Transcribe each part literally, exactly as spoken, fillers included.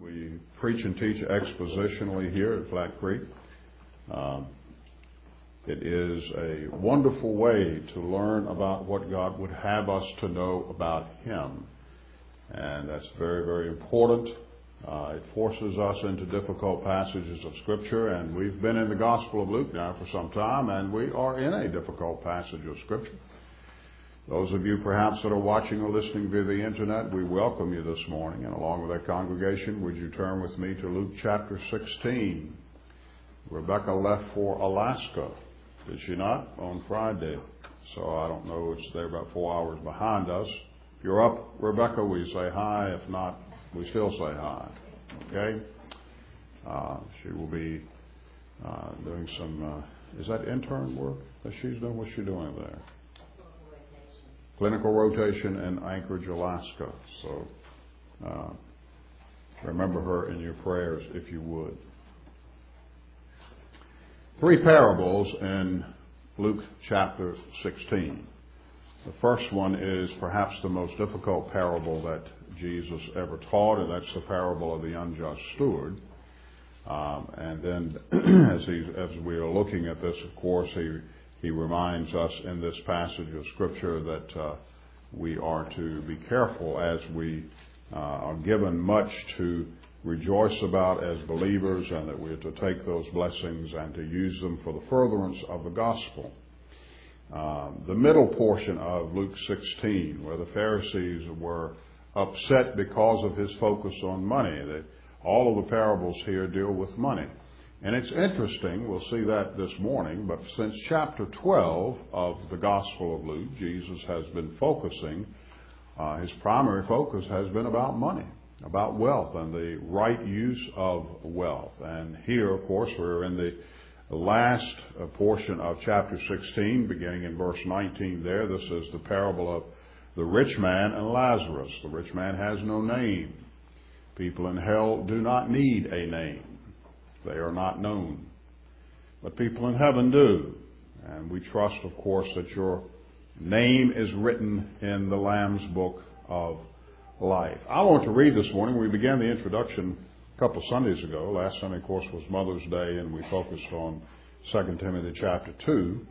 We preach and teach expositionally here at Flat Creek. Um, it is a wonderful way to learn about what God would have us to know about Him. And that's very, very important. Uh, it forces us into difficult passages of Scripture, and we've been in the Gospel of Luke now for some time, and we are in a difficult passage of Scripture. Those of you perhaps that are watching or listening via the internet, we welcome you this morning. And along with our congregation, would you turn with me to Luke chapter sixteen. Rebecca left for Alaska, did she not, on Friday? So I don't know, it's they're about four hours behind us. If you're up, Rebecca, we say hi. If not, we still say hi. Okay? Uh, she will be uh, doing some, uh, is that intern work that she's doing? What's she doing there? Clinical rotation in Anchorage, Alaska. So uh, remember her in your prayers if you would. Three parables in Luke chapter sixteen. The first one is perhaps the most difficult parable that Jesus ever taught, and that's the parable of the unjust steward. Um, and then as, he, as we are looking at this, of course, he He reminds us in this passage of Scripture that uh, we are to be careful as we uh, are given much to rejoice about as believers, and that we are to take those blessings and to use them for the furtherance of the gospel. Um, the middle portion of Luke sixteen, where the Pharisees were upset because of his focus on money. That all of the parables here deal with money. And it's interesting, we'll see that this morning, but since chapter twelve of the Gospel of Luke, Jesus has been focusing, uh, his primary focus has been about money, about wealth and the right use of wealth. And here, of course, we're in the last portion of chapter sixteen, beginning in verse nineteen there. This is the parable of the rich man and Lazarus. The rich man has no name. People in hell do not need a name. They are not known. But people in heaven do. And we trust, of course, that your name is written in the Lamb's Book of Life. I want to read this morning. We began the introduction a couple of Sundays ago. Last Sunday, of course, was Mother's Day, and we focused on Second Timothy chapter two.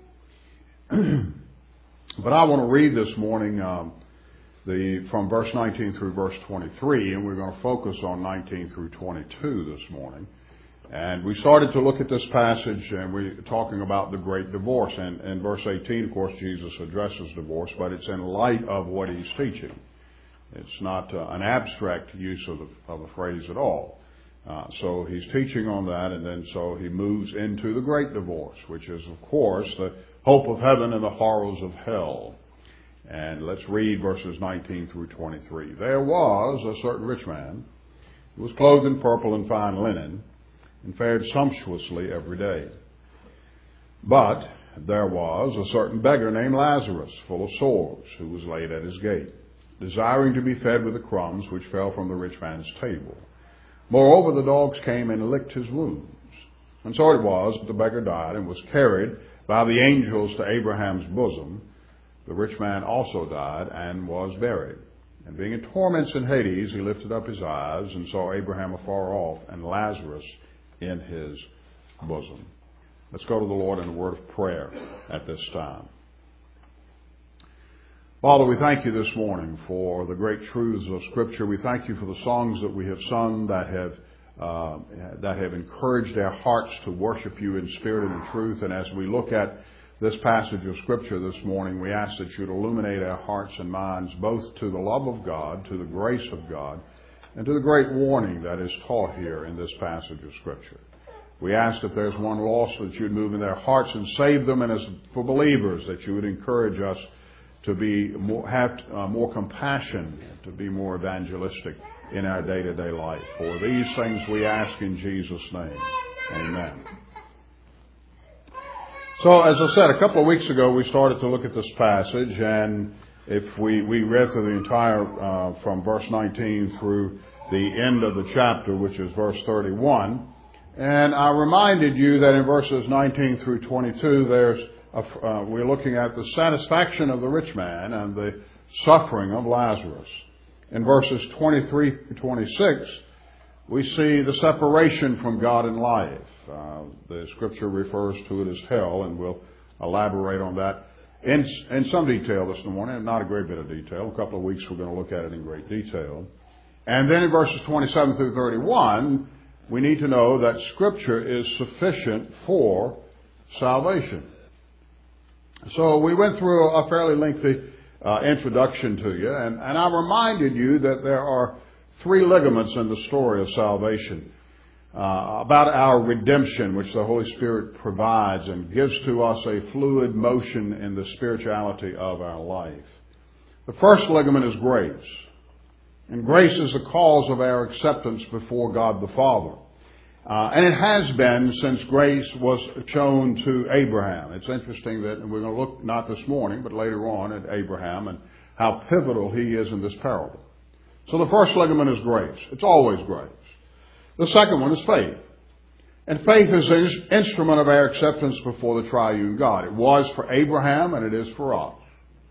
But I want to read this morning um, the from verse nineteen through verse twenty-three, and we're going to focus on nineteen through twenty-two this morning. And we started to look at this passage, and we're talking about the great divorce. And in verse eighteen, of course, Jesus addresses divorce, but it's in light of what he's teaching. It's not uh, an abstract use of the, of the phrase at all. Uh, so he's teaching on that, and then so he moves into the great divorce, which is, of course, the hope of heaven and the horrors of hell. And let's read verses nineteen through twenty-three. There was a certain rich man who was clothed in purple and fine linen, and fared sumptuously every day. But there was a certain beggar named Lazarus, full of sores, who was laid at his gate, desiring to be fed with the crumbs which fell from the rich man's table. Moreover, the dogs came and licked his wounds. And so it was that the beggar died and was carried by the angels to Abraham's bosom. The rich man also died and was buried. And being in torments in Hades, he lifted up his eyes and saw Abraham afar off and Lazarus in his bosom. Let's go to the Lord in a word of prayer at this time. Father, we thank you this morning for the great truths of Scripture. We thank you for the songs that we have sung that have uh, that have encouraged our hearts to worship you in spirit and in truth. And as we look at this passage of Scripture this morning, we ask that you'd illuminate our hearts and minds both to the love of God, to the grace of God, and to the great warning that is taught here in this passage of Scripture. We ask if there's one lost that you'd move in their hearts and save them, and as for believers that you would encourage us to be more, have uh, more compassion, to be more evangelistic in our day-to-day life. For these things we ask in Jesus' name. Amen. So, as I said, a couple of weeks ago we started to look at this passage, and if we, we read through the entire, uh, from verse nineteen through the end of the chapter, which is verse thirty-one. And I reminded you that in verses nineteen through twenty-two, there's a, uh, we're looking at the satisfaction of the rich man and the suffering of Lazarus. In verses twenty-three to twenty-six, We see the separation from God in life. Uh, the Scripture refers to it as hell, and we'll elaborate on that in, in some detail this morning, not a great bit of detail. A couple of weeks we're going to look at it in great detail. And then in verses twenty-seven through thirty-one, we need to know that Scripture is sufficient for salvation. So we went through a fairly lengthy uh, introduction to you, and, and I reminded you that there are three ligaments in the story of salvation, uh, about our redemption, which the Holy Spirit provides and gives to us a fluid motion in the spirituality of our life. The first ligament is grace. And grace is the cause of our acceptance before God the Father. Uh, and it has been since grace was shown to Abraham. It's interesting that, and we're going to look not this morning, but later on at Abraham and how pivotal he is in this parable. So the first ligament is grace. It's always grace. The second one is faith. And faith is an instrument of our acceptance before the triune God. It was for Abraham and it is for us.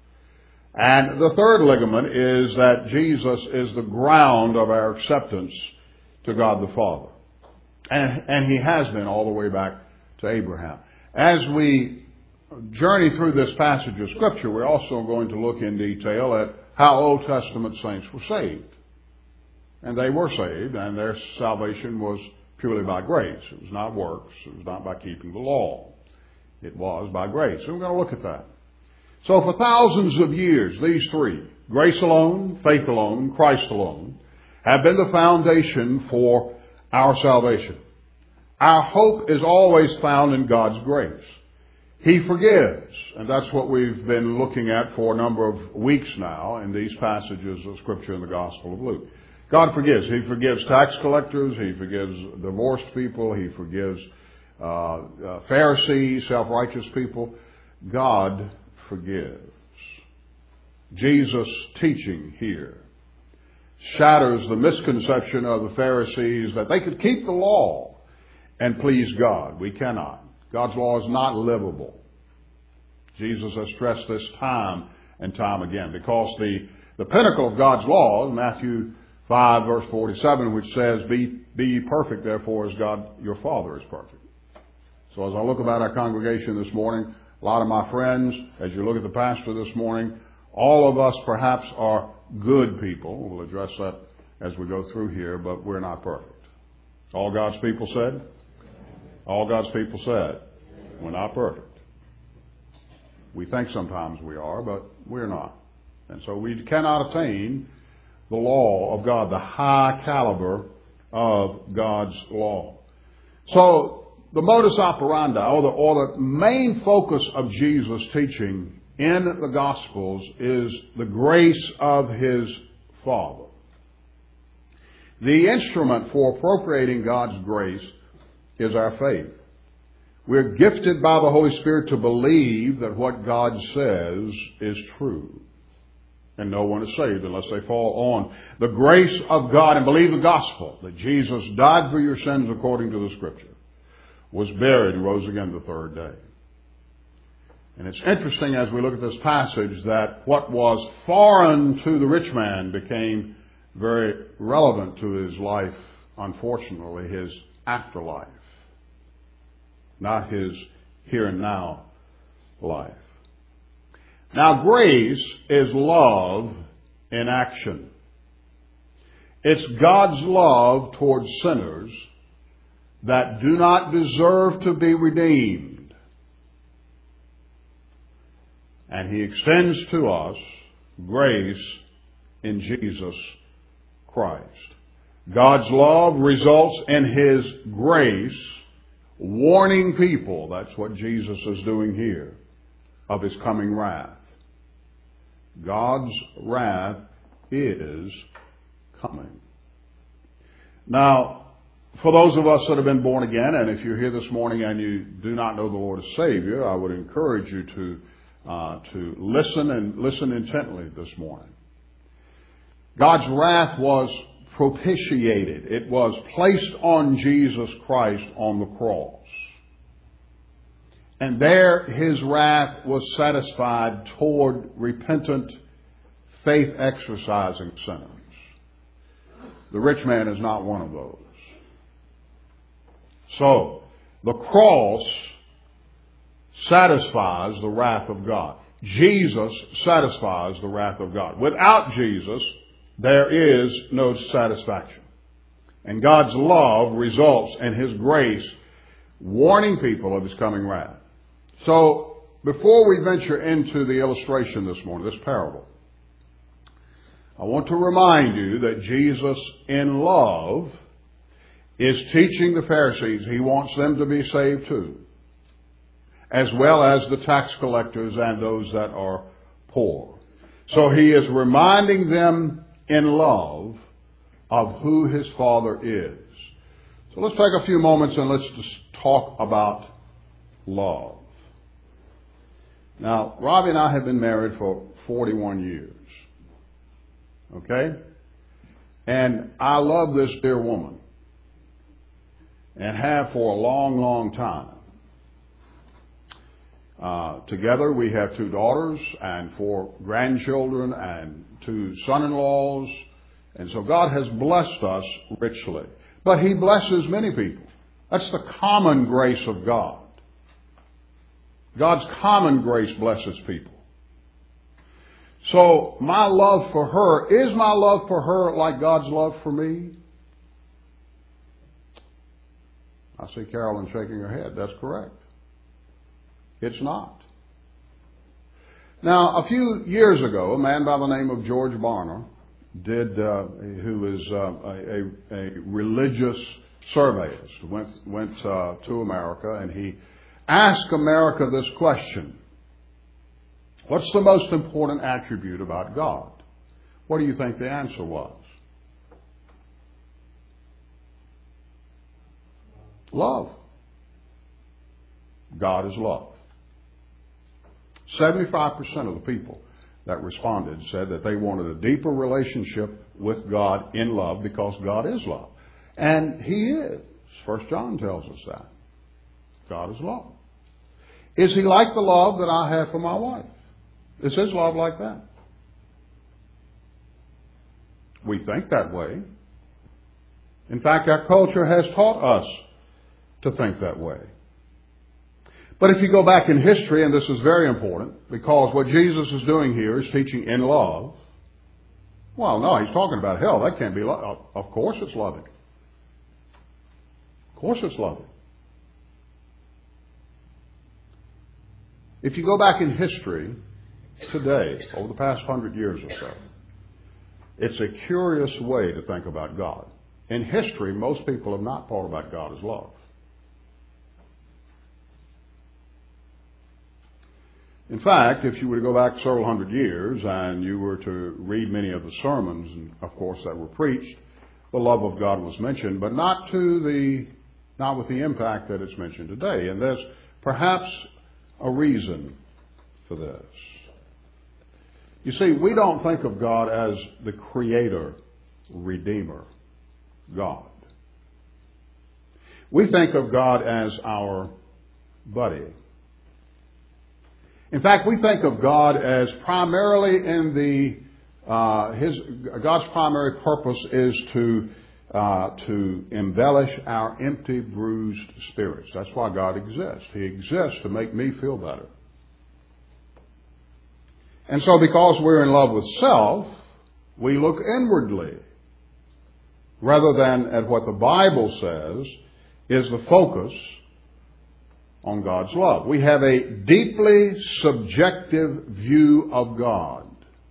And the third ligament is that Jesus is the ground of our acceptance to God the Father. And, and he has been all the way back to Abraham. As we journey through this passage of Scripture, we're also going to look in detail at how Old Testament saints were saved. And they were saved, and their salvation was purely by grace. It was not works. It was not by keeping the law. It was by grace. So we're going to look at that. So for thousands of years, these three, grace alone, faith alone, Christ alone, have been the foundation for our salvation. Our hope is always found in God's grace. He forgives, and that's what we've been looking at for a number of weeks now in these passages of Scripture in the Gospel of Luke. God forgives. He forgives tax collectors. He forgives divorced people. He forgives uh, uh, Pharisees, self-righteous people. God forgives. Jesus' teaching here shatters the misconception of the Pharisees that they could keep the law and please God. We cannot. God's law is not livable. Jesus has stressed this time and time again, because the, the pinnacle of God's law is Matthew five, verse forty-seven, which says, Be, be ye perfect, therefore, as God your Father is perfect. So as I look about our congregation this morning, a lot of my friends, as you look at the pastor this morning, all of us perhaps are good people. We'll address that as we go through here, but we're not perfect. All God's people said? All God's people said, we're not perfect. We think sometimes we are, but we're not. And so we cannot attain the law of God, the high caliber of God's law. So the modus operandi, or the, or the main focus of Jesus' teaching in the Gospels, is the grace of His Father. The instrument for appropriating God's grace is our faith. We're gifted by the Holy Spirit to believe that what God says is true. And no one is saved unless they fall on the grace of God and believe the gospel, that Jesus died for your sins according to the Scripture, was buried and rose again the third day. And it's interesting as we look at this passage that what was foreign to the rich man became very relevant to his life, unfortunately, his afterlife, not his here and now life. Now, grace is love in action. It's God's love towards sinners that do not deserve to be redeemed. And He extends to us grace in Jesus Christ. God's love results in His grace warning people, that's what Jesus is doing here, of His coming wrath. God's wrath is coming. Now, for those of us that have been born again, and if you're here this morning and you do not know the Lord as Savior, I would encourage you to uh, to listen and listen intently this morning. God's wrath was propitiated. It was placed on Jesus Christ on the cross. And there His wrath was satisfied toward repentant, faith-exercising sinners. The rich man is not one of those. So, the cross satisfies the wrath of God. Jesus satisfies the wrath of God. Without Jesus, there is no satisfaction. And God's love results in His grace warning people of His coming wrath. So, before we venture into the illustration this morning, this parable, I want to remind you that Jesus, in love, is teaching the Pharisees He wants them to be saved too, as well as the tax collectors and those that are poor. So He is reminding them in love of who His Father is. So let's take a few moments and let's just talk about love. Now, Robbie and I have been married for forty-one years. Okay? And I love this dear woman. And have for a long, long time. Uh, together we have two daughters and four grandchildren and two son-in-laws. And so God has blessed us richly. But He blesses many people. That's the common grace of God. God's common grace blesses people. So my love for her, is my love for her like God's love for me? I see Carolyn shaking her head. That's correct. It's not. Now, a few years ago, a man by the name of George Barna did, uh, who is uh, a, a religious surveyist, went went uh, to America, and he asked America this question: what's the most important attribute about God? What do you think the answer was? Love. God is love. seventy-five percent of the people that responded said that they wanted a deeper relationship with God in love because God is love. And He is. First John tells us that. God is love. Is He like the love that I have for my wife? Is His love like that? We think that way. In fact, our culture has taught us to think that way. But if you go back in history, and this is very important, because what Jesus is doing here is teaching in love. Well, no, He's talking about hell. That can't be love. Of course it's loving. Of course it's loving. If you go back in history today, over the past hundred years or so, it's a curious way to think about God. In history, most people have not thought about God as love. In fact, if you were to go back several hundred years and you were to read many of the sermons, and of course that were preached, the love of God was mentioned, but not to the, not with the impact that it's mentioned today. And there's perhaps a reason for this. You see, we don't think of God as the creator, redeemer, God. We think of God as our buddy. In fact, we think of God as primarily in the, uh, his, God's primary purpose is to, uh, to embellish our empty, bruised spirits. That's why God exists. He exists to make me feel better. And so because we're in love with self, we look inwardly rather than at what the Bible says is the focus on God's love. We have a deeply subjective view of God.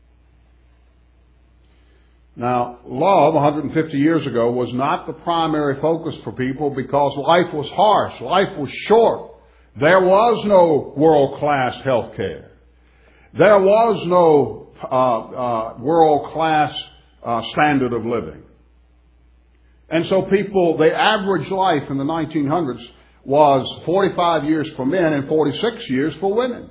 Now, love one hundred fifty years ago was not the primary focus for people because life was harsh, life was short. There was no world-class health care. There was no uh, uh, world-class uh, standard of living. And so people, the average life in the nineteen hundreds was forty-five years for men and forty-six years for women.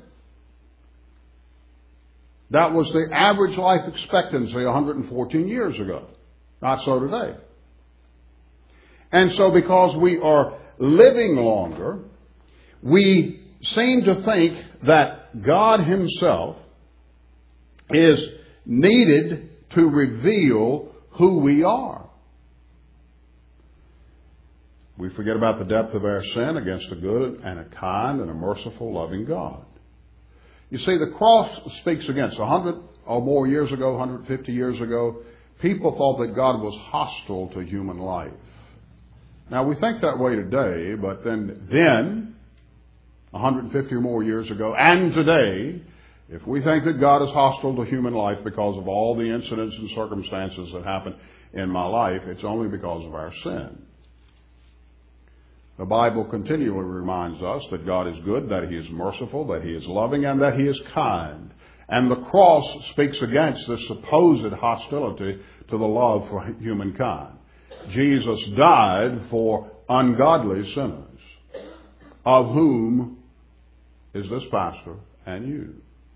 That was the average life expectancy one hundred fourteen years ago. Not so today. And so because we are living longer, we seem to think that God Himself is needed to reveal who we are. We forget about the depth of our sin against a good and a kind and a merciful, loving God. You see, the cross speaks against. A hundred or more years ago, one hundred fifty years ago, people thought that God was hostile to human life. Now, we think that way today, but then, then, one hundred fifty or more years ago, and today, if we think that God is hostile to human life because of all the incidents and circumstances that happen in my life, it's only because of our sin. The Bible continually reminds us that God is good, that He is merciful, that He is loving, and that He is kind. And the cross speaks against this supposed hostility to the love for humankind. Jesus died for ungodly sinners, of whom is this pastor and you.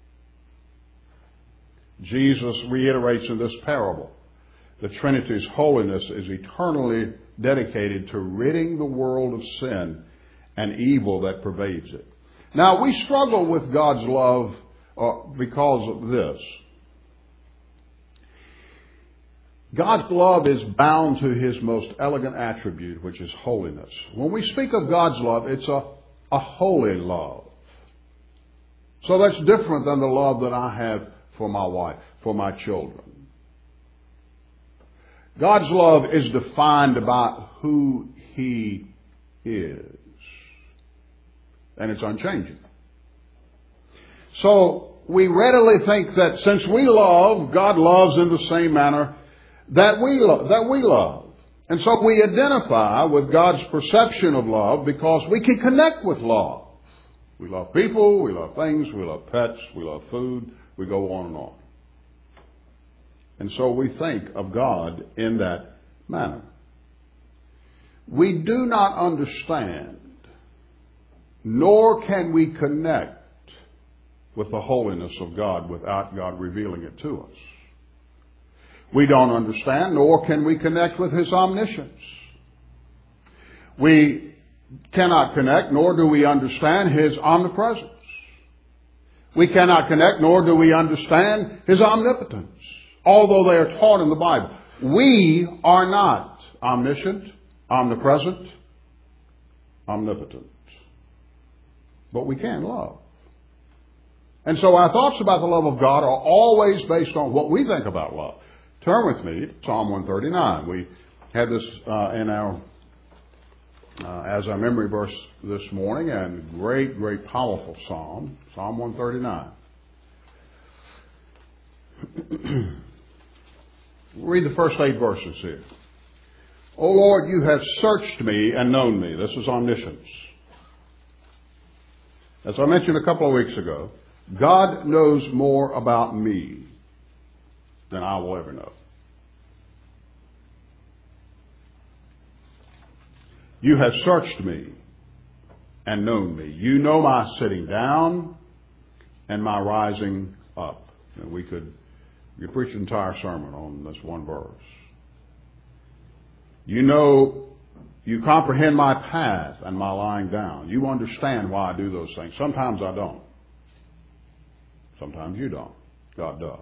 Jesus reiterates in this parable the Trinity's holiness is eternally dedicated to ridding the world of sin and evil that pervades it. Now, we struggle with God's love uh, because of this. God's love is bound to His most elegant attribute, which is holiness. When we speak of God's love, it's a, a holy love. So that's different than the love that I have for my wife, for my children. God's love is defined about who He is. And it's unchanging. So we readily think that since we love, God loves in the same manner that we love, that we love. And so we identify with God's perception of love because we can connect with love. We love people, we love things, we love pets, we love food, we go on and on. And so we think of God in that manner. We do not understand, nor can we connect with the holiness of God without God revealing it to us. We don't understand, nor can we connect with His omniscience. We cannot connect, nor do we understand His omnipresence. We cannot connect, nor do we understand His omnipotence, although they are taught in the Bible. We are not omniscient, omnipresent, omnipotent. But we can love. And so our thoughts about the love of God are always based on what we think about love. Turn with me to Psalm one thirty-nine. We had this uh, in our uh, as our memory verse this morning, and great, great, powerful psalm, Psalm one thirty-nine. We'll read the first eight verses here. O Lord, you have searched me and known me. This is omniscience. As I mentioned a couple of weeks ago, God knows more about me than I will ever know. You have searched me and known me. You know my sitting down and my rising up. And we could we could preach an entire sermon on this one verse. You know, you comprehend my path and my lying down. You understand why I do those things. Sometimes I don't. Sometimes you don't. God does.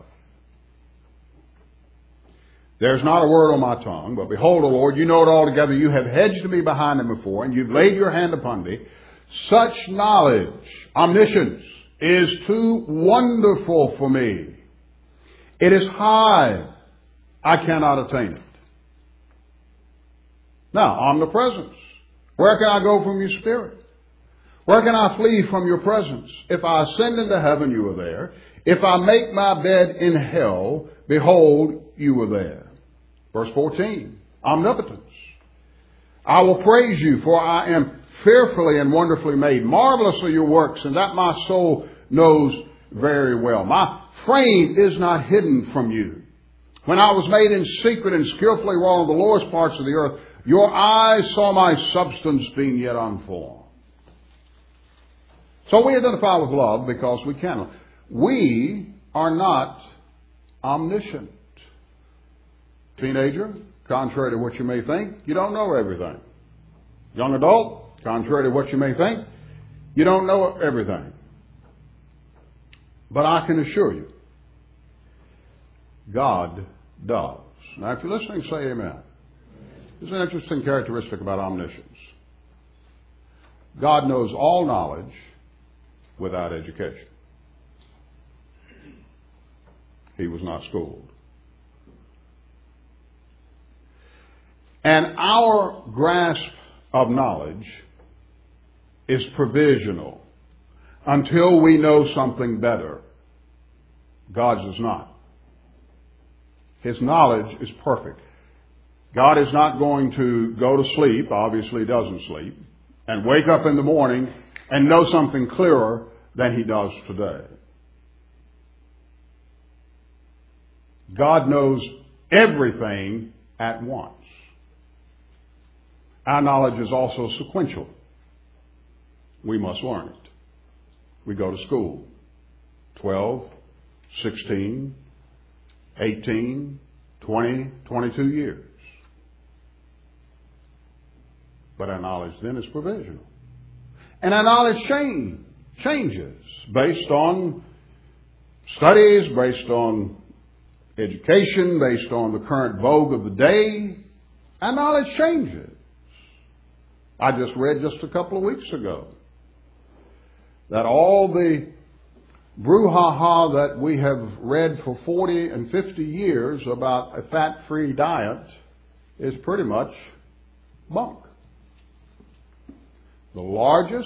There's not a word on my tongue, but behold, O Lord, you know it altogether. You have hedged me behind and before, and you've laid your hand upon me. Such knowledge, omniscience, is too wonderful for me. It is high. I cannot attain it. Now, omnipresence. Where can I go from your spirit? Where can I flee from your presence? If I ascend into heaven, you are there. If I make my bed in hell, behold, you are there. Verse fourteen, omnipotence. I will praise you, for I am fearfully and wonderfully made. Marvelous are your works, and that my soul knows very well. My frame is not hidden from you. When I was made in secret and skillfully wrought on the lowest parts of the earth, your eyes saw my substance being yet unformed. So we identify with love because we can. We are not omniscient. Teenager, contrary to what you may think, you don't know everything. Young adult, contrary to what you may think, you don't know everything. But I can assure you, God does. Now, if you're listening, say amen. There's an interesting characteristic about omniscience. God knows all knowledge without education. He was not schooled. And our grasp of knowledge is provisional until we know something better. God's is not. His knowledge is perfect. God is not going to go to sleep, obviously he doesn't sleep, and wake up in the morning and know something clearer than he does today. God knows everything at once. Our knowledge is also sequential. We must learn it. We go to school. twelve, sixteen, eighteen, twenty, twenty-two years. But our knowledge then is provisional. And our knowledge change, changes based on studies, based on education, based on the current vogue of the day. Our knowledge changes. I just read just a couple of weeks ago that all the brouhaha that we have read for forty and fifty years about a fat-free diet is pretty much bunk. The largest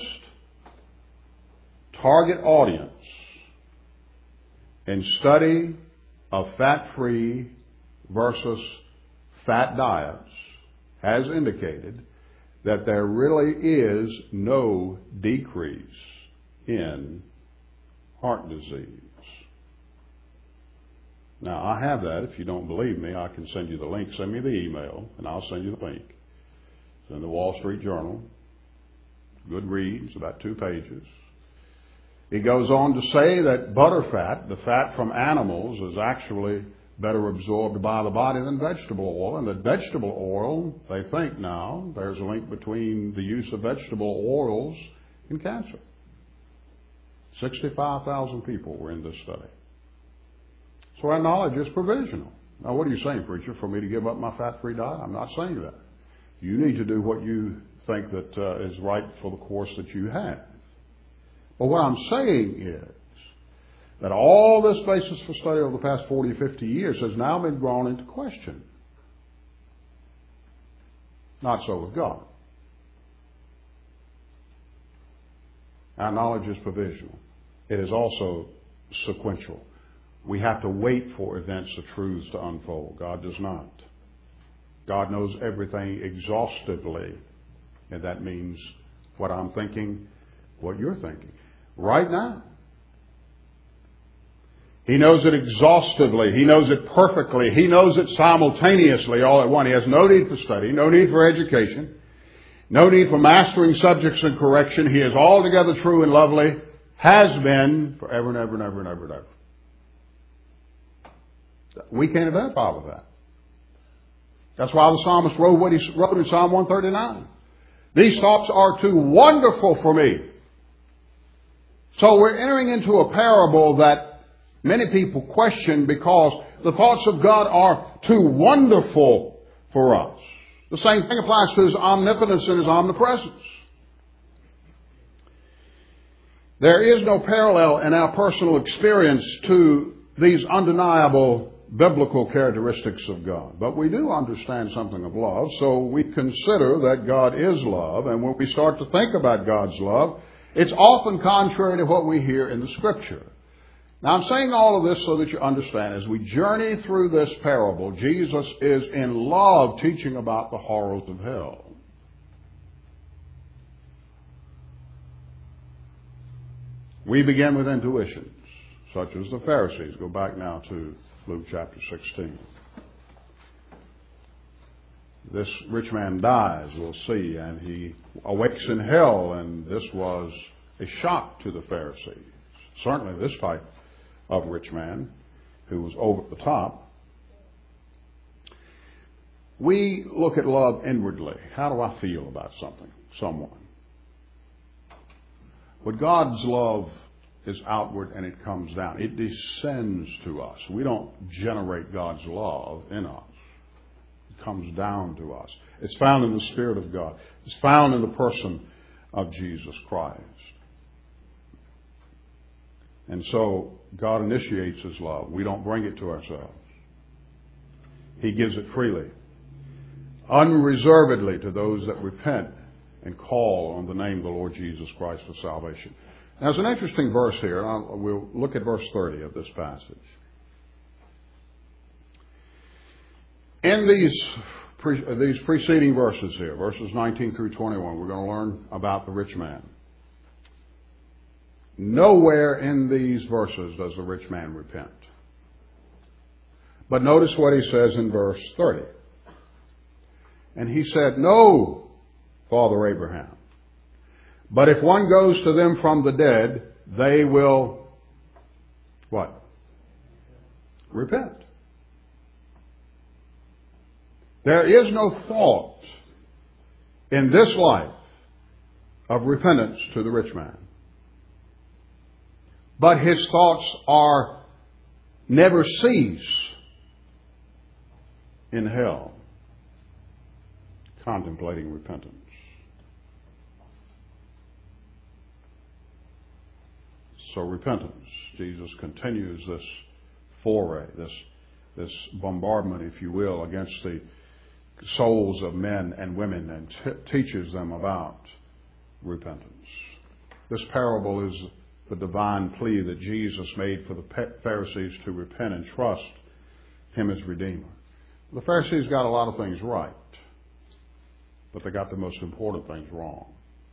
target audience in study of fat-free versus fat diets has indicated that there really is no decrease in heart disease. Now, I have that. If you don't believe me, I can send you the link. Send me the email, and I'll send you the link. It's in the Wall Street Journal. Good read. It's about two pages. He goes on to say that butterfat, the fat from animals, is actually better absorbed by the body than vegetable oil. And that vegetable oil, they think now, there's a link between the use of vegetable oils and cancer. sixty-five thousand people were in this study. So our knowledge is provisional. Now, what are you saying, preacher, for me to give up my fat-free diet? I'm not saying that. You need to do what you think that uh, is right for the course that you have. But what I'm saying is that all this basis for study over the past forty, fifty years has now been drawn into question. Not so with God. Our knowledge is provisional. It is also sequential. We have to wait for events or truths to unfold. God does not. God knows everything exhaustively. And that means what I'm thinking, what you're thinking. Right now. He knows it exhaustively. He knows it perfectly. He knows it simultaneously all at once. He has no need for study, no need for education, no need for mastering subjects and correction. He is altogether true and lovely, has been forever and ever and ever and ever and ever. We can't identify with that. That's why the psalmist wrote what he wrote in Psalm one thirty-nine. These thoughts are too wonderful for me. So we're entering into a parable that many people question because the thoughts of God are too wonderful for us. The same thing applies to His omnipotence and His omnipresence. There is no parallel in our personal experience to these undeniable biblical characteristics of God. But we do understand something of love, so we consider that God is love, and when we start to think about God's love, it's often contrary to what we hear in the Scripture. Now, I'm saying all of this so that you understand. As we journey through this parable, Jesus is in love teaching about the horrors of hell. We begin with intuitions, such as the Pharisees. Go back now to Luke chapter sixteen. This rich man dies, we'll see, and he awakes in hell, and this was a shock to the Pharisees. Certainly this type of rich man who was over the top. We look at love inwardly. How do I feel about something, someone? But God's love is outward and it comes down. It descends to us. We don't generate God's love in us. It comes down to us. It's found in the Spirit of God. It's found in the person of Jesus Christ. And so God initiates His love. We don't bring it to ourselves. He gives it freely, unreservedly to those that repent and call on the name of the Lord Jesus Christ for salvation. Now, there's an interesting verse here, and I'll, we'll look at verse thirty of this passage. In these pre, these preceding verses here, verses nineteen through twenty-one, we're going to learn about the rich man. Nowhere in these verses does the rich man repent. But notice what he says in verse thirty. And he said, "No, Father Abraham, but if one goes to them from the dead, they will," what? Repent. There is no thought in this life of repentance to the rich man. But his thoughts are never cease in hell, contemplating repentance. So repentance. Jesus continues this foray, this, this bombardment, if you will, against the souls of men and women, and t- teaches them about repentance. This parable is the divine plea that Jesus made for the Pharisees to repent and trust Him as Redeemer. The Pharisees got a lot of things right, but they got the most important things wrong.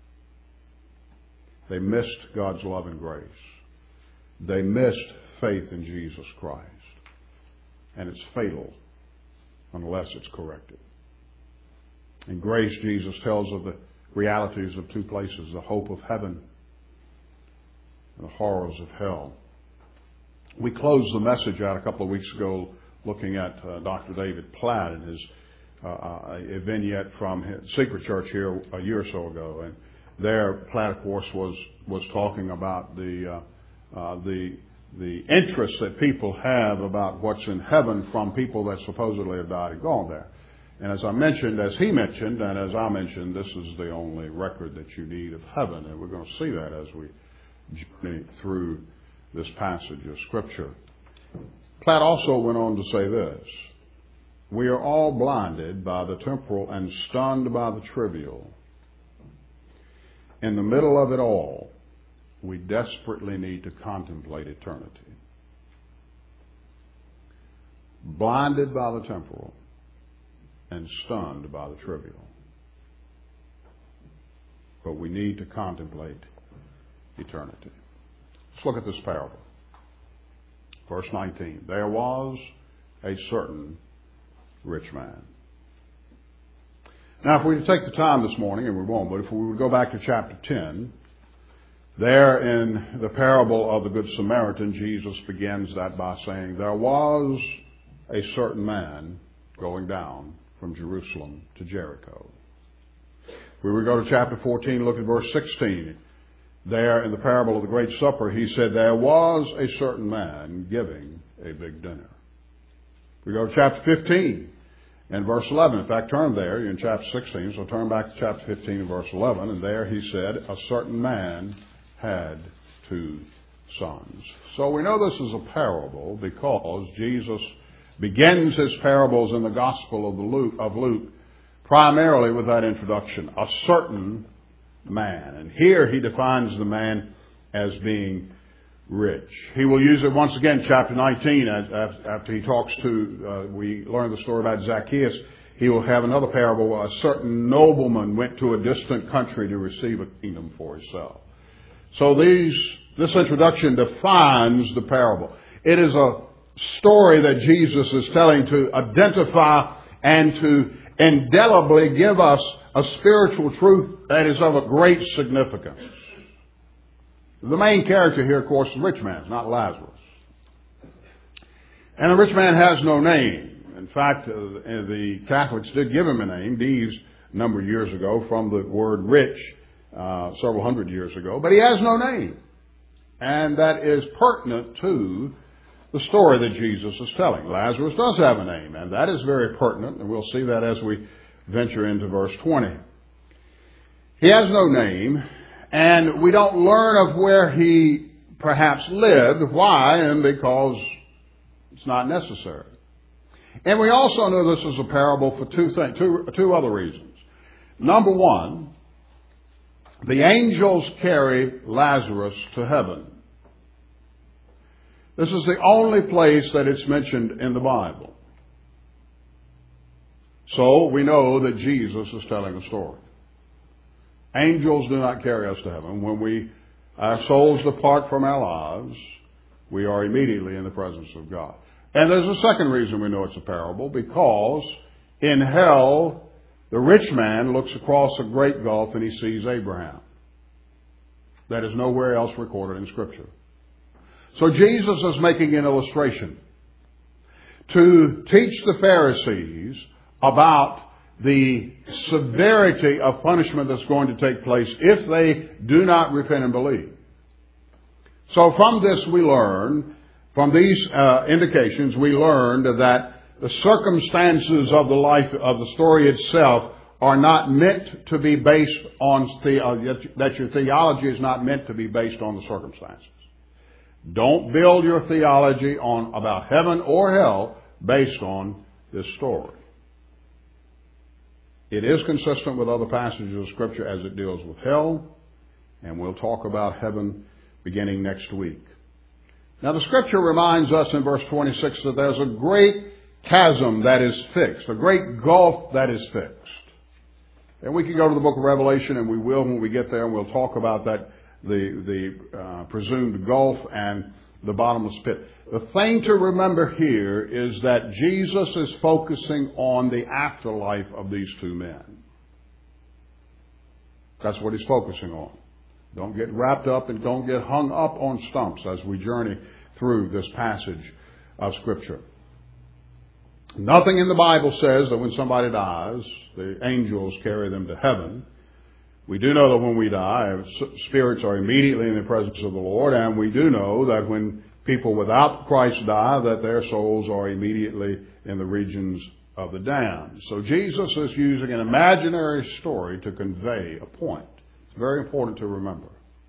They missed God's love and grace. They missed faith in Jesus Christ. And it's fatal unless it's corrected. In grace, Jesus tells of the realities of two places, the hope of heaven and the horrors of hell. We closed the message out a couple of weeks ago looking at uh, Doctor David Platt and his uh, uh, a vignette from his Secret Church here a year or so ago. And there, Platt, of course, was was talking about the uh, uh, the the interest that people have about what's in heaven from people that supposedly have died and gone there. And as I mentioned, as he mentioned, and as I mentioned, this is the only record that you need of heaven. And we're going to see that as we journey through this passage of Scripture. Platt also went on to say this: we are all blinded by the temporal and stunned by the trivial. In the middle of it all, we desperately need to contemplate eternity. Blinded by the temporal and stunned by the trivial. But we need to contemplate eternity. Let's look at this parable. Verse nineteen. There was a certain rich man. Now, if we would take the time this morning, and we won't, but if we would go back to chapter ten, there in the parable of the Good Samaritan, Jesus begins that by saying, there was a certain man going down from Jerusalem to Jericho. We would go to chapter fourteen, look at verse sixteen. There in the parable of the Great Supper, he said, there was a certain man giving a big dinner. We go to chapter fifteen and verse eleven. In fact, turn there. You're in chapter sixteen, so turn back to chapter fifteen and verse eleven. And there he said, a certain man had two sons. So we know this is a parable because Jesus begins his parables in the Gospel of, the Luke, of Luke primarily with that introduction, a certain man. And here he defines the man as being rich. He will use it once again, chapter nineteen, as, after he talks to, uh, we learn the story about Zacchaeus. He will have another parable. A certain nobleman went to a distant country to receive a kingdom for himself. So these, this introduction defines the parable. It is a story that Jesus is telling to identify and to indelibly give us a spiritual truth that is of a great significance. The main character here, of course, is the rich man, not Lazarus. And the rich man has no name. In fact, uh, the Catholics did give him a name, Dives, a number of years ago, from the word rich, uh, several hundred years ago. But he has no name. And that is pertinent to the story that Jesus is telling. Lazarus does have a name, and that is very pertinent, and we'll see that as we venture into verse twenty. He has no name, and we don't learn of where he perhaps lived. Why? And because it's not necessary. And we also know this is a parable for two things, two, two other reasons. Number one, the angels carry Lazarus to heaven. This is the only place that it's mentioned in the Bible. So we know that Jesus is telling a story. Angels do not carry us to heaven. When we, our souls depart from our lives, we are immediately in the presence of God. And there's a second reason we know it's a parable, because in hell, the rich man looks across a great gulf and he sees Abraham. That is nowhere else recorded in Scripture. So Jesus is making an illustration to teach the Pharisees about the severity of punishment that's going to take place if they do not repent and believe. So from this we learn, from these uh, indications, we learned that the circumstances of the life of the story itself are not meant to be based on, the, uh, that your theology is not meant to be based on the circumstances. Don't build your theology on about heaven or hell based on this story. It is consistent with other passages of Scripture as it deals with hell, and we'll talk about heaven beginning next week. Now the Scripture reminds us in verse twenty-six that there's a great chasm that is fixed, a great gulf that is fixed. And we can go to the book of Revelation, and we will when we get there, and we'll talk about that, the, the uh, presumed gulf and the bottomless pit. The thing to remember here is that Jesus is focusing on the afterlife of these two men. That's what he's focusing on. Don't get wrapped up and don't get hung up on stumps as we journey through this passage of Scripture. Nothing in the Bible says that when somebody dies, the angels carry them to heaven. We do know that when we die, our spirits are immediately in the presence of the Lord, and we do know that when people without Christ die, that their souls are immediately in the regions of the damned. So Jesus is using an imaginary story to convey a point. It's very important to remember.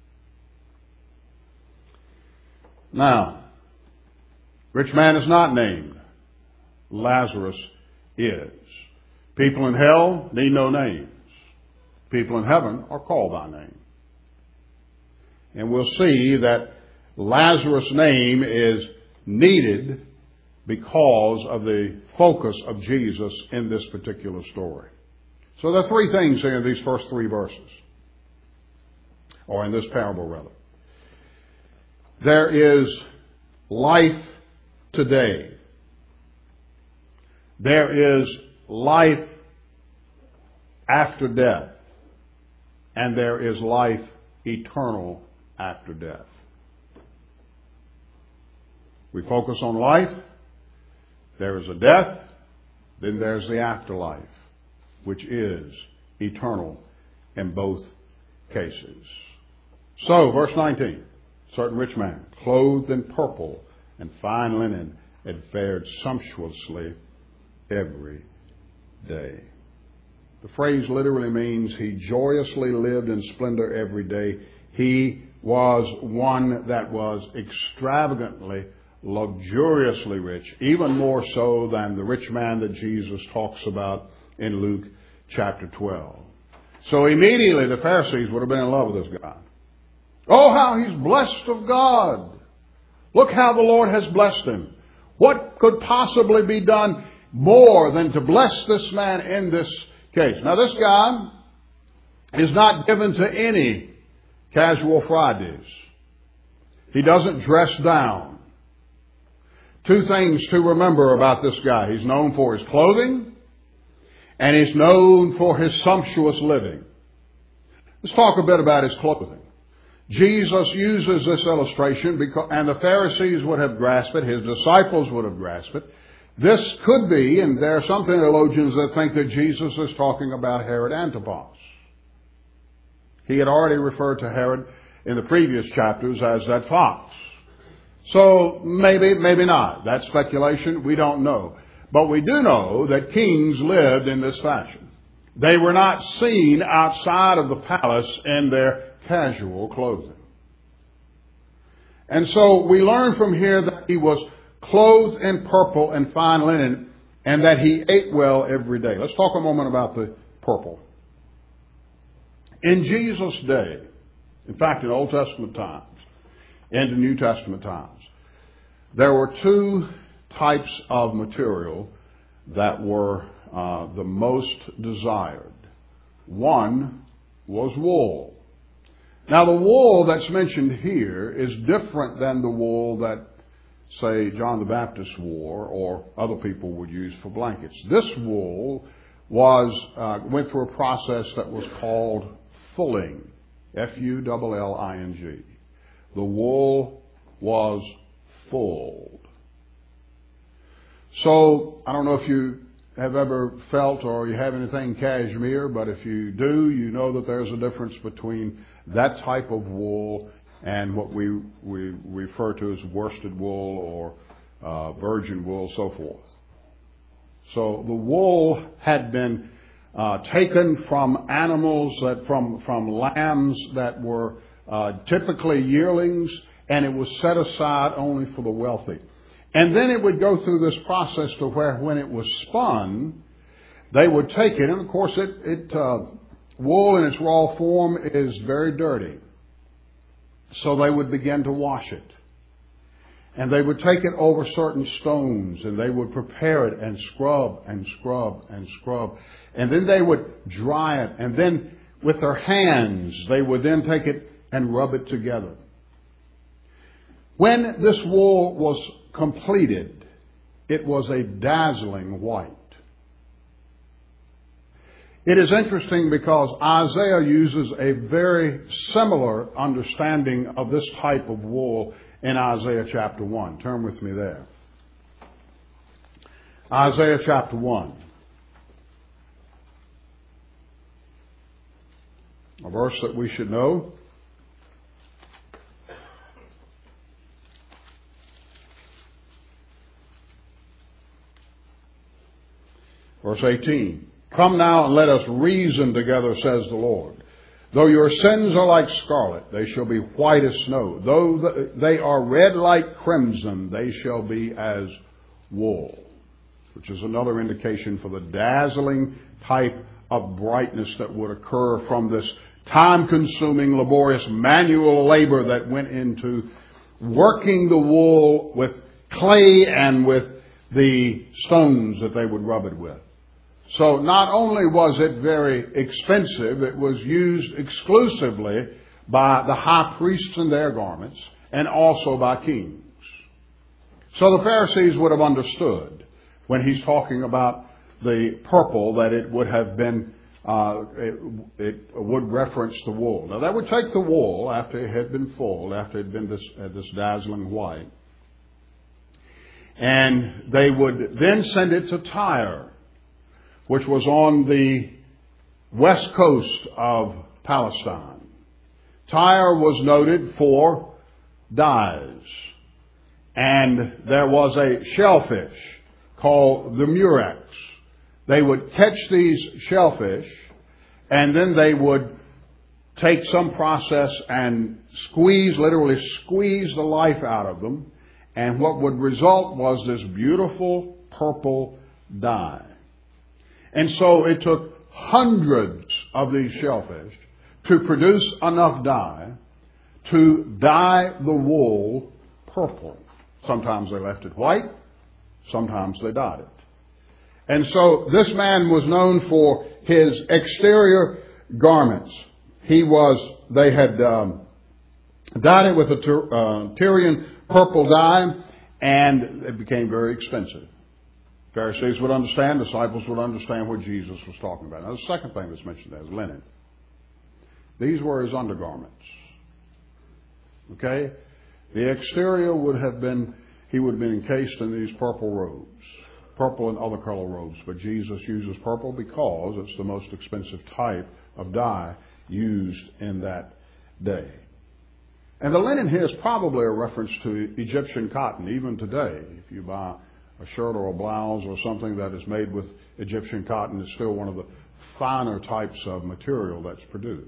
Now, rich man is not named. Lazarus is. People in hell need no names. People in heaven are called by name. And we'll see that Lazarus' name is needed because of the focus of Jesus in this particular story. So there are three things here in these first three verses, or in this parable rather. There is life today. There is life after death. And there is life eternal after death. We focus on life. There is a death. Then there's the afterlife, which is eternal in both cases. So, verse nineteen. Certain rich man, clothed in purple and fine linen, had fared sumptuously every day. The phrase literally means he joyously lived in splendor every day. He was one that was extravagantly, luxuriously rich, even more so than the rich man that Jesus talks about in Luke chapter twelve. So immediately the Pharisees would have been in love with this guy. Oh, how he's blessed of God. Look how the Lord has blessed him. What could possibly be done more than to bless this man in this case? Now, this guy is not given to any casual Fridays. He doesn't dress down. Two things to remember about this guy. He's known for his clothing, and he's known for his sumptuous living. Let's talk a bit about his clothing. Jesus uses this illustration, because, and the Pharisees would have grasped it, his disciples would have grasped it. This could be, and there are some theologians that think that Jesus is talking about Herod Antipas. He had already referred to Herod in the previous chapters as that fox. So maybe, maybe not. That's speculation. We don't know. But we do know that kings lived in this fashion. They were not seen outside of the palace in their casual clothing. And so we learn from here that he was clothed in purple and fine linen, and that he ate well every day. Let's talk a moment about the purple. In Jesus' day, in fact, in Old Testament times, and in New Testament times, there were two types of material that were uh, the most desired. One was wool. Now, the wool that's mentioned here is different than the wool that, say, John the Baptist wore or other people would use for blankets. This wool was uh, went through a process that was called fulling, F U L L I N G. The wool was fulled. So, I don't know if you have ever felt or you have anything cashmere, but if you do, you know that there's a difference between that type of wool and what we we refer to as worsted wool or uh, virgin wool, so forth. So the wool had been uh, taken from animals, that from from lambs that were uh, typically yearlings, and it was set aside only for the wealthy. And then it would go through this process to where when it was spun, they would take it, and of course it, it uh, wool in its raw form is very dirty. So they would begin to wash it. And they would take it over certain stones, and they would prepare it and scrub and scrub and scrub. And then they would dry it, and then with their hands they would then take it and rub it together. When this wool was completed, it was a dazzling white. It is interesting because Isaiah uses a very similar understanding of this type of wool in Isaiah chapter one. Turn with me there. Isaiah chapter one. A verse that we should know. Verse eighteen. Come now and let us reason together, says the Lord. Though your sins are like scarlet, they shall be white as snow. Though they are red like crimson, they shall be as wool. Which is another indication for the dazzling type of brightness that would occur from this time-consuming, laborious manual labor that went into working the wool with clay and with the stones that they would rub it with. So not only was it very expensive, it was used exclusively by the high priests in their garments and also by kings. So the Pharisees would have understood when he's talking about the purple that it would have been, uh, it, it would reference the wool. Now they would take the wool after it had been fulled, after it had been this, uh, this dazzling white, and they would then send it to Tyre, which was on the west coast of Palestine. Tyre was noted for dyes. And there was a shellfish called the murex. They would catch these shellfish, and then they would take some process and squeeze, literally squeeze the life out of them. And what would result was this beautiful purple dye. And so it took hundreds of these shellfish to produce enough dye to dye the wool purple. Sometimes they left it white, sometimes they dyed it. And so this man was known for his exterior garments. He was, they had um, dyed it with a uh, Tyrian purple dye, and it became very expensive. Pharisees would understand, disciples would understand what Jesus was talking about. Now, the second thing that's mentioned there is linen. These were his undergarments. Okay? The exterior would have been, he would have been encased in these purple robes. Purple and other color robes. But Jesus uses purple because it's the most expensive type of dye used in that day. And the linen here is probably a reference to Egyptian cotton, even today. If you buy a shirt or a blouse or something that is made with Egyptian cotton, is still one of the finer types of material that's produced.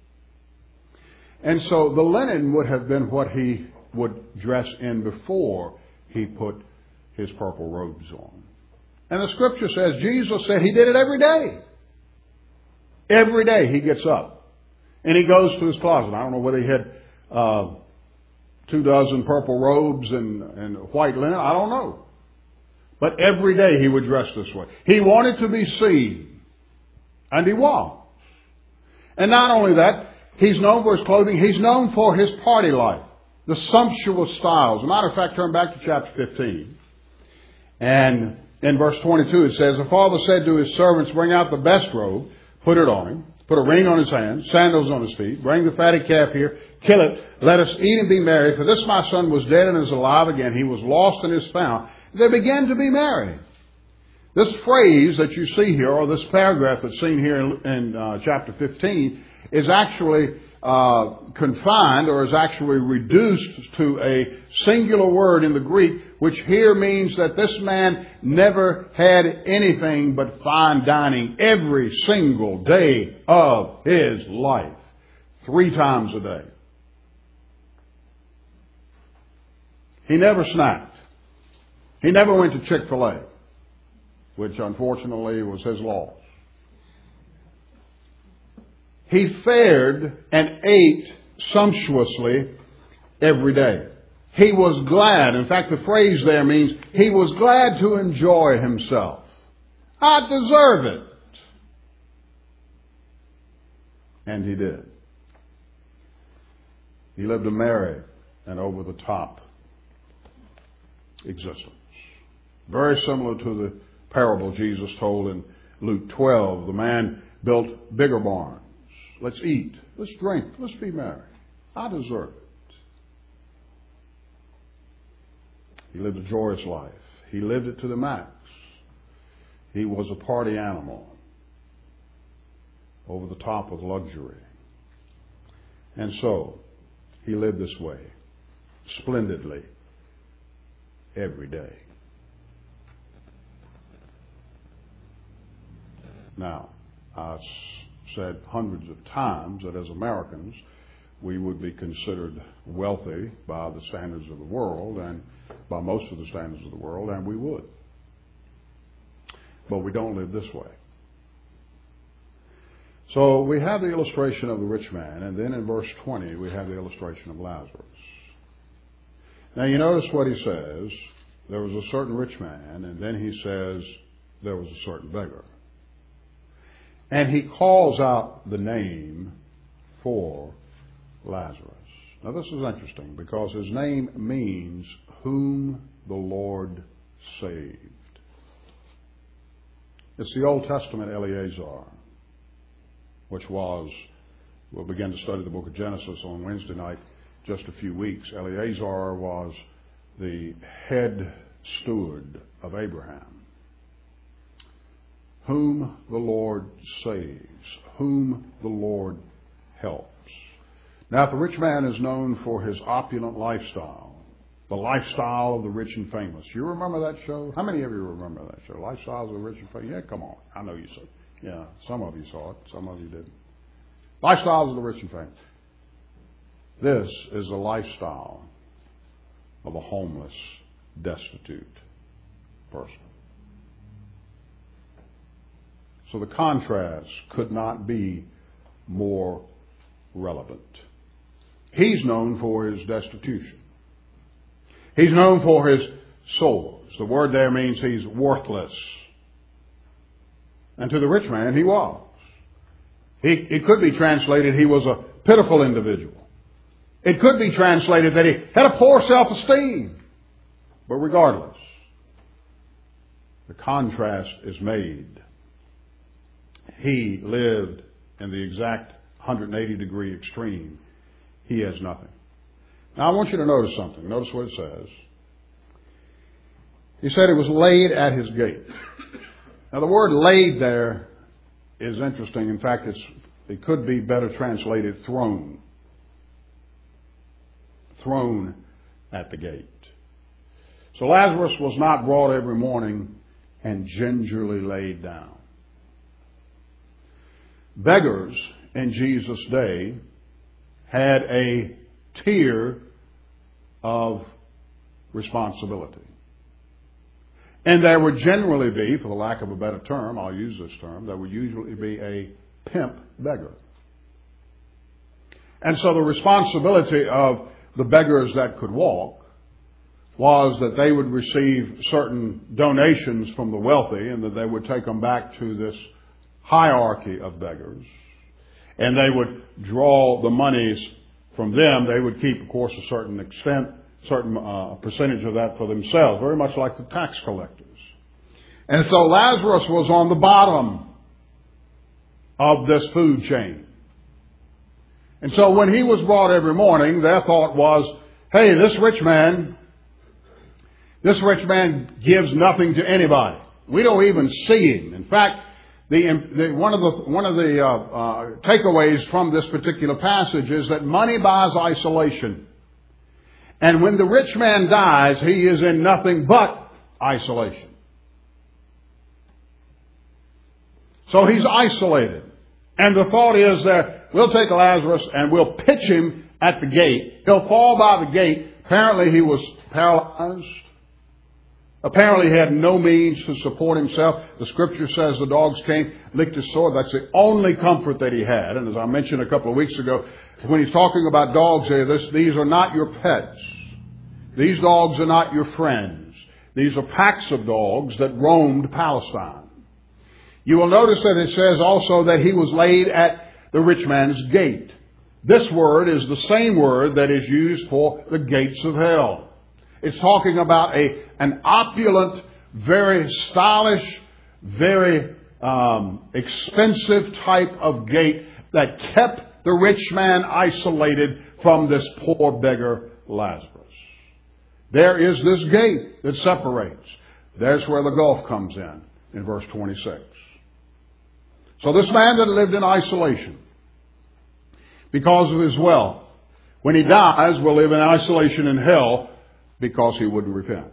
And so the linen would have been what he would dress in before he put his purple robes on. And the scripture says, Jesus said he did it every day. Every day he gets up and he goes to his closet. I don't know whether he had uh, two dozen purple robes and, and white linen. I don't know. But every day he would dress this way. He wanted to be seen. And he was. And not only that, he's known for his clothing. He's known for his party life. The sumptuous styles. As a matter of fact, turn back to chapter fifteen. And in verse twenty-two it says, the father said to his servants, bring out the best robe, put it on him, put a ring on his hand, sandals on his feet, bring the fatted calf here, kill it, let us eat and be merry. For this my son was dead and is alive again. He was lost and is found. They began to be merry. This phrase that you see here, or this paragraph that's seen here in, in uh, chapter fifteen, is actually uh, confined or is actually reduced to a singular word in the Greek, which here means that this man never had anything but fine dining every single day of his life. Three times a day. He never snacked. He never went to Chick-fil-A, which unfortunately was his loss. He fared and ate sumptuously every day. He was glad. In fact, the phrase there means he was glad to enjoy himself. I deserve it. And he did. He lived a merry and over-the-top existence. Very similar to the parable Jesus told in Luke twelve. The man built bigger barns. Let's eat. Let's drink. Let's be merry. I deserve it. He lived a joyous life. He lived it to the max. He was a party animal. Over the top with luxury. And so, he lived this way. Splendidly. Every day. Now, I said hundreds of times that as Americans, we would be considered wealthy by the standards of the world and by most of the standards of the world, and we would. But we don't live this way. So we have the illustration of the rich man, and then in verse twenty we have the illustration of Lazarus. Now you notice what he says. There was a certain rich man, and then he says there was a certain beggar. And he calls out the name for Lazarus. Now this is interesting because his name means whom the Lord saved. It's the Old Testament Eleazar, which was, we'll begin to study the book of Genesis on Wednesday night, just a few weeks. Eleazar was the head steward of Abraham. Whom the Lord saves, whom the Lord helps. Now, the rich man is known for his opulent lifestyle, the lifestyle of the rich and famous. You remember that show? How many of you remember that show? Lifestyles of the rich and famous? Yeah, come on. I know you saw it. Yeah, some of you saw it. Some of you didn't. Lifestyles of the rich and famous. This is the lifestyle of a homeless, destitute person. So the contrast could not be more relevant. He's known for his destitution. He's known for his sores. The word there means he's worthless. And to the rich man, he was. He, it could be translated he was a pitiful individual. It could be translated that he had a poor self-esteem. But regardless, the contrast is made. He lived in the exact one hundred eighty degree extreme. He has nothing. Now I want you to notice something. Notice what it says. He said it was laid at his gate. Now the word laid there is interesting. In fact, it's, it could be better translated thrown. Thrown at the gate. So Lazarus was not brought every morning and gingerly laid down. beggars in Jesus' day had a tier of responsibility. And there would generally be, for the lack of a better term, I'll use this term, there would usually be a pimp beggar. And so the responsibility of the beggars that could walk was that they would receive certain donations from the wealthy and that they would take them back to this hierarchy of beggars. And they would draw the monies from them. They would keep, of course, a certain extent, certain uh, percentage of that for themselves, very much like the tax collectors. And so Lazarus was on the bottom of this food chain. And so when he was brought every morning, their thought was, hey, this rich man, this rich man gives nothing to anybody. We don't even see him. In fact, the, the one of the one of the uh, uh, takeaways from this particular passage is that money buys isolation. And when the rich man dies, he is in nothing but isolation. So he's isolated. And the thought is that we'll take Lazarus and we'll pitch him at the gate. He'll fall by the gate. Apparently he was paralyzed. Apparently he had no means to support himself. The scripture says the dogs came, licked his sore. That's the only comfort that he had. And as I mentioned a couple of weeks ago, when he's talking about dogs here, this, these are not your pets. These dogs are not your friends. These are packs of dogs that roamed Palestine. You will notice that it says also that he was laid at the rich man's gate. This word is the same word that is used for the gates of hell. It's talking about a an opulent, very stylish, very um, expensive type of gate that kept the rich man isolated from this poor beggar Lazarus. There is this gate that separates. There's where the gulf comes in, in verse twenty-six. So this man that lived in isolation because of his wealth, when he dies, will live in isolation in hell because he wouldn't repent.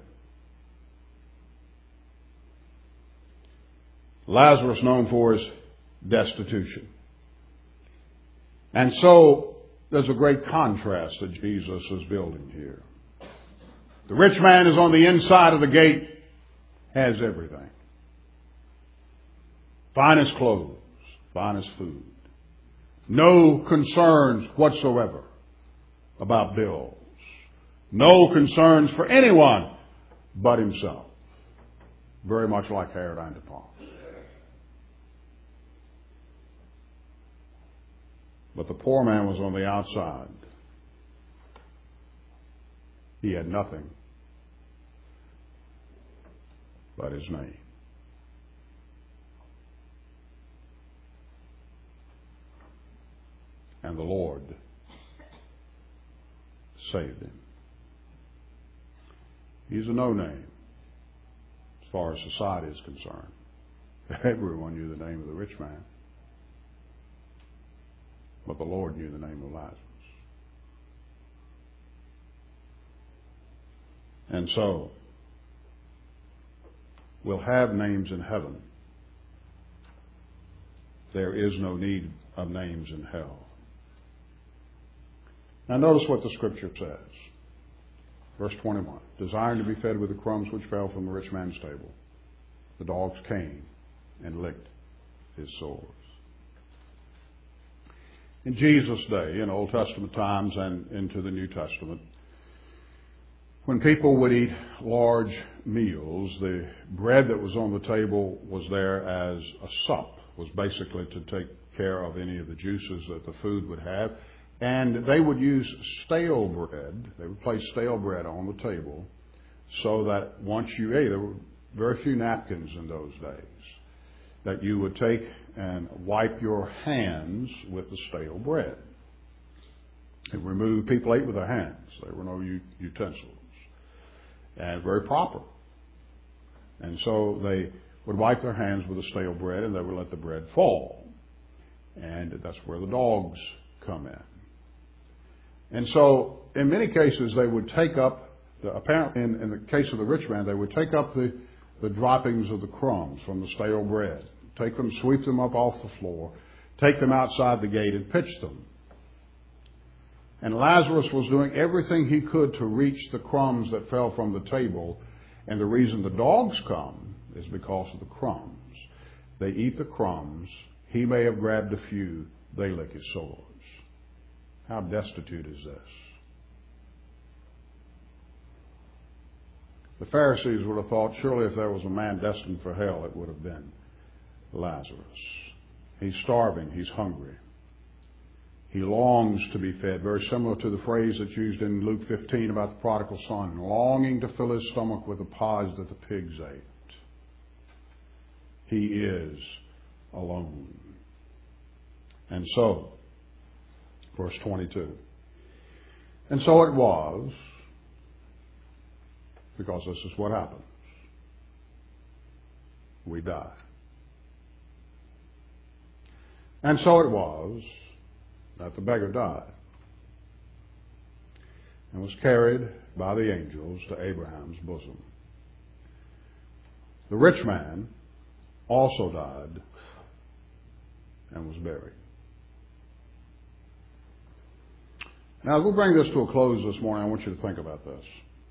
Lazarus known for his destitution. And so there's a great contrast that Jesus is building here. The rich man is on the inside of the gate, has everything. Finest clothes, finest food. No concerns whatsoever about bills. No concerns for anyone but himself. Very much like Herod Antipas. But the poor man was on the outside. He had nothing but his name. And the Lord saved him. He's a no-name as far as society is concerned. Everyone knew the name of the rich man. But the Lord knew the name of Lazarus. And so, we'll have names in heaven. There is no need of names in hell. Now notice what the scripture says. Verse twenty-one. Desiring to be fed with the crumbs which fell from the rich man's table, the dogs came and licked his sores. In Jesus' day, in Old Testament times and into the New Testament, when people would eat large meals, the bread that was on the table was there as a sup, was basically to take care of any of the juices that the food would have. And they would use stale bread. They would place stale bread on the table so that once you ate, there were very few napkins in those days, that you would take and wipe your hands with the stale bread. And remove, people ate with their hands. There were no utensils. And very proper. And so they would wipe their hands with the stale bread and they would let the bread fall. And that's where the dogs come in. And so, in many cases, they would take up, the, apparently in, in the case of the rich man, they would take up the, the droppings of the crumbs from the stale bread. Take them, sweep them up off the floor, take them outside the gate and pitch them. And Lazarus was doing everything he could to reach the crumbs that fell from the table. And the reason the dogs come is because of the crumbs. They eat the crumbs. He may have grabbed a few. They lick his sores. How destitute is this? The Pharisees would have thought, surely if there was a man destined for hell, it would have been Lazarus. He's starving. He's hungry. He longs to be fed. Very similar to the phrase that's used in Luke fifteen about the prodigal son, longing to fill his stomach with the pods that the pigs ate. He is alone. And so, verse twenty-two. And so it was, because this is what happens. We die. And so it was that the beggar died and was carried by the angels to Abraham's bosom. The rich man also died and was buried. Now, as we bring this to a close this morning, I want you to think about this.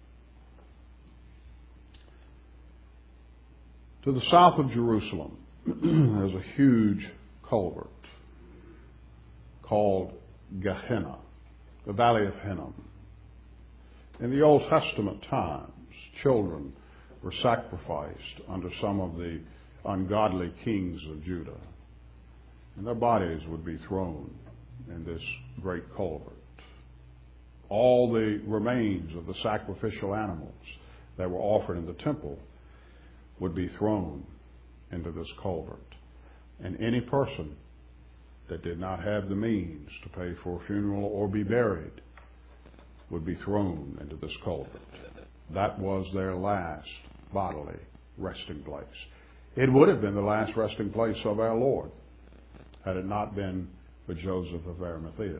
To the south of Jerusalem, there's a huge culvert called Gehenna, the Valley of Hinnom. In the Old Testament times, children were sacrificed under some of the ungodly kings of Judah, and their bodies would be thrown in this great culvert. All the remains of the sacrificial animals that were offered in the temple would be thrown into this culvert. And any person that did not have the means to pay for a funeral or be buried would be thrown into this culvert. That was their last bodily resting place. It would have been the last resting place of our Lord had it not been for Joseph of Arimathea.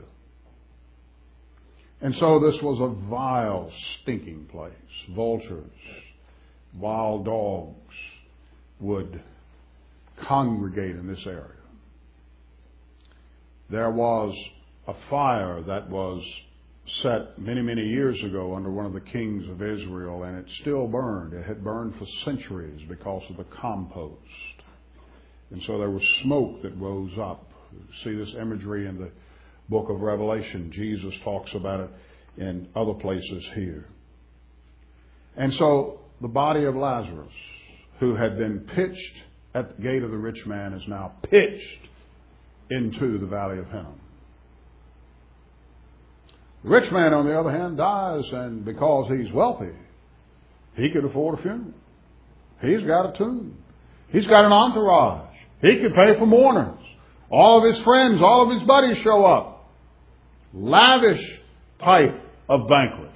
And so this was a vile, stinking place. Vultures, wild dogs would congregate in this area. There was a fire that was set many, many years ago under one of the kings of Israel, and it still burned. It had burned for centuries because of the compost. And so there was smoke that rose up. You see this imagery in the book of Revelation. Jesus talks about it in other places here. And so the body of Lazarus, who had been pitched at the gate of the rich man, is now pitched into the Valley of Hinnom. The rich man, on the other hand, dies, and because he's wealthy, he could afford a funeral. He's got a tomb. He's got an entourage. He could pay for mourners. All of his friends, all of his buddies show up. Lavish type of banquet.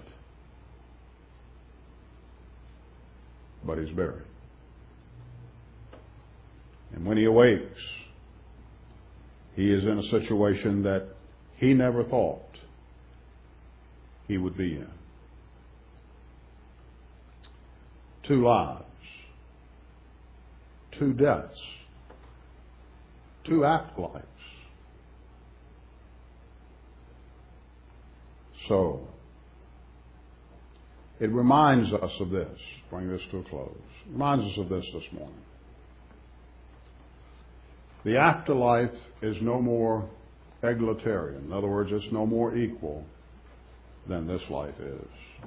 But he's buried. And when he awakes, he is in a situation that he never thought he would be in. Two lives, two deaths, two afterlives. So, it reminds us of this. Bring this to a close. It reminds us of this this morning. The afterlife is no more egalitarian. In other words, it's no more equal than this life is.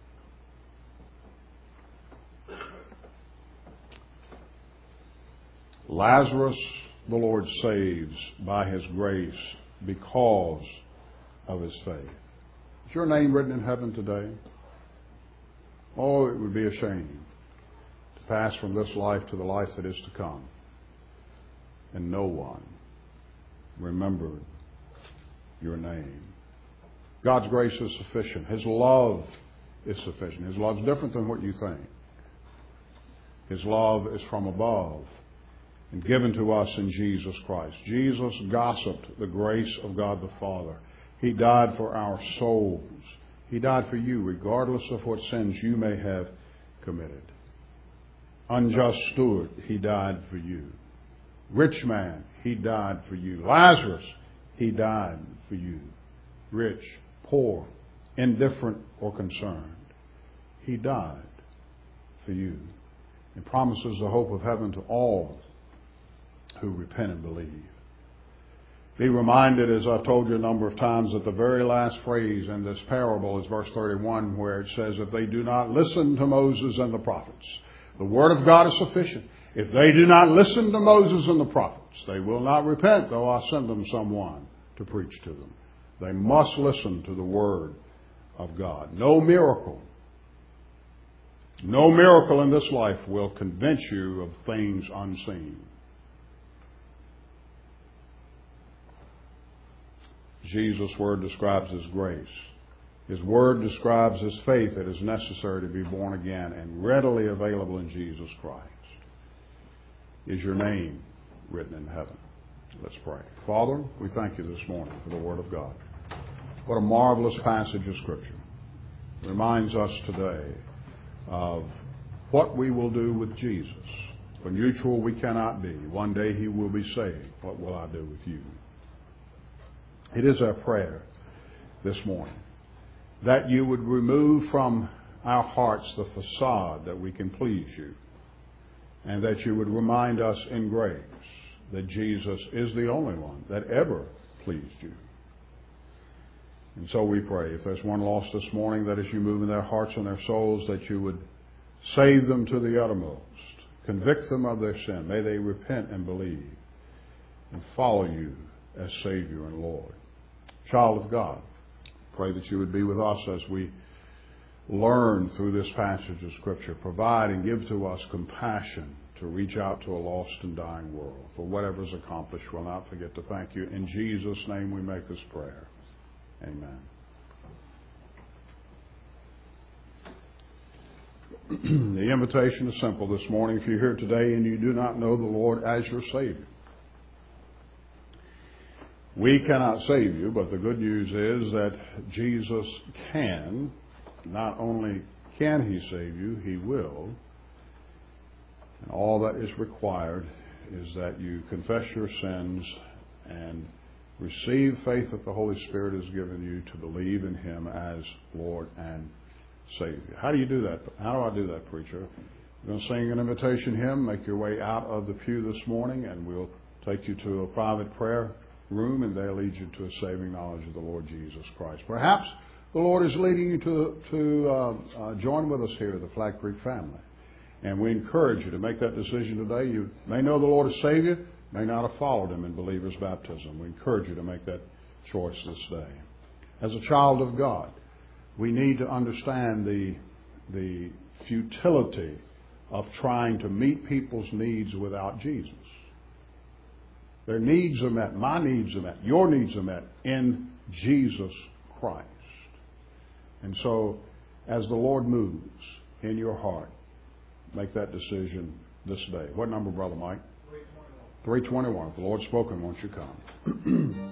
Lazarus, the Lord saves by His grace because of his faith. Is your name written in heaven today? Oh, it would be a shame to pass from this life to the life that is to come, and no one remembered your name. God's grace is sufficient. His love is sufficient. His love is different than what you think. His love is from above and given to us in Jesus Christ. Jesus gossiped the grace of God the Father. He died for our souls. He died for you, regardless of what sins you may have committed. Unjust steward, He died for you. Rich man, He died for you. Lazarus, He died for you. Rich, poor, indifferent, or concerned, He died for you. It promises the hope of heaven to all who repent and believe. Be reminded, as I've told you a number of times, that the very last phrase in this parable is verse thirty-one, where it says, if they do not listen to Moses and the prophets, the word of God is sufficient. If they do not listen to Moses and the prophets, they will not repent, though I send them someone to preach to them. They must listen to the word of God. No miracle, no miracle in this life will convince you of things unseen. Jesus' word describes His grace. His word describes His faith that is necessary to be born again and readily available in Jesus Christ. Is your name written in heaven? Let's pray. Father, we thank you this morning for the word of God. What a marvelous passage of Scripture. It reminds us today of what we will do with Jesus. For neutral we cannot be. One day He will be saved. What will I do with you? It is our prayer this morning that you would remove from our hearts the facade that we can please you, and that you would remind us in grace that Jesus is the only one that ever pleased you. And so we pray, if there's one lost this morning, that as you move in their hearts and their souls, that you would save them to the uttermost, convict them of their sin. May they repent and believe and follow you as Savior and Lord. Child of God, pray that you would be with us as we learn through this passage of Scripture. Provide and give to us compassion to reach out to a lost and dying world. For whatever is accomplished, we'll not forget to thank you. In Jesus' name we make this prayer. Amen. The invitation is simple this morning. If you're here today and you do not know the Lord as your Savior, we cannot save you, but the good news is that Jesus can. Not only can He save you, He will. And all that is required is that you confess your sins and receive faith that the Holy Spirit has given you to believe in Him as Lord and Savior. How do you do that? How do I do that, preacher? You're going to sing an invitation hymn, make your way out of the pew this morning, and we'll take you to a private prayer room, and they'll lead you to a saving knowledge of the Lord Jesus Christ. Perhaps the Lord is leading you to, to uh, uh, join with us here, the Flag Creek family. And we encourage you to make that decision today. You may know the Lord as Savior, may not have followed Him in believer's baptism. We encourage you to make that choice this day. As a child of God, we need to understand the, the futility of trying to meet people's needs without Jesus. Their needs are met. My needs are met. Your needs are met in Jesus Christ. And so, as the Lord moves in your heart, make that decision this day. What number, Brother Mike? three twenty-one. three twenty-one. If the Lord's spoken, won't you come?